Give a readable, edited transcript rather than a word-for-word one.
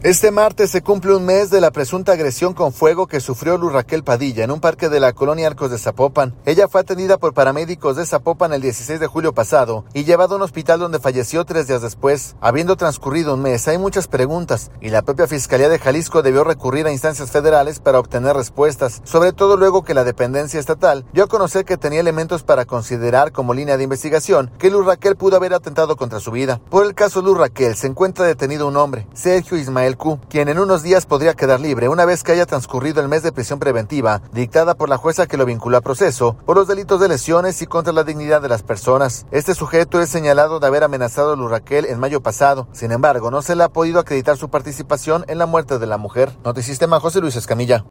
Este martes se cumple un mes de la presunta agresión con fuego que sufrió Luz Raquel Padilla en un parque de la colonia Arcos de Zapopan. Ella fue atendida por paramédicos de Zapopan el 16 de julio pasado y llevada a un hospital donde falleció 3 días después. Habiendo transcurrido un mes, hay muchas preguntas y la propia Fiscalía de Jalisco debió recurrir a instancias federales para obtener respuestas, sobre todo luego que la dependencia estatal dio a conocer que tenía elementos para considerar como línea de investigación que Luz Raquel pudo haber atentado contra su vida. Por el caso Luz Raquel se encuentra detenido un hombre, Sergio Ismael Q, quien en unos días podría quedar libre una vez que haya transcurrido el mes de prisión preventiva dictada por la jueza que lo vinculó a proceso por los delitos de lesiones y contra la dignidad de las personas. Este sujeto es señalado de haber amenazado a Luz Raquel en mayo pasado. Sin embargo, no se le ha podido acreditar su participación en la muerte de la mujer. Notisistema, José Luis Escamilla.